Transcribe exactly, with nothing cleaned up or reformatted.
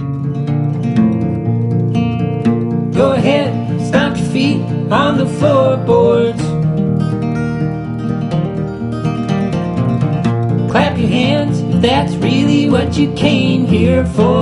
Go ahead, stomp your feet on the floorboards. Clap your hands if that's really what you came here for.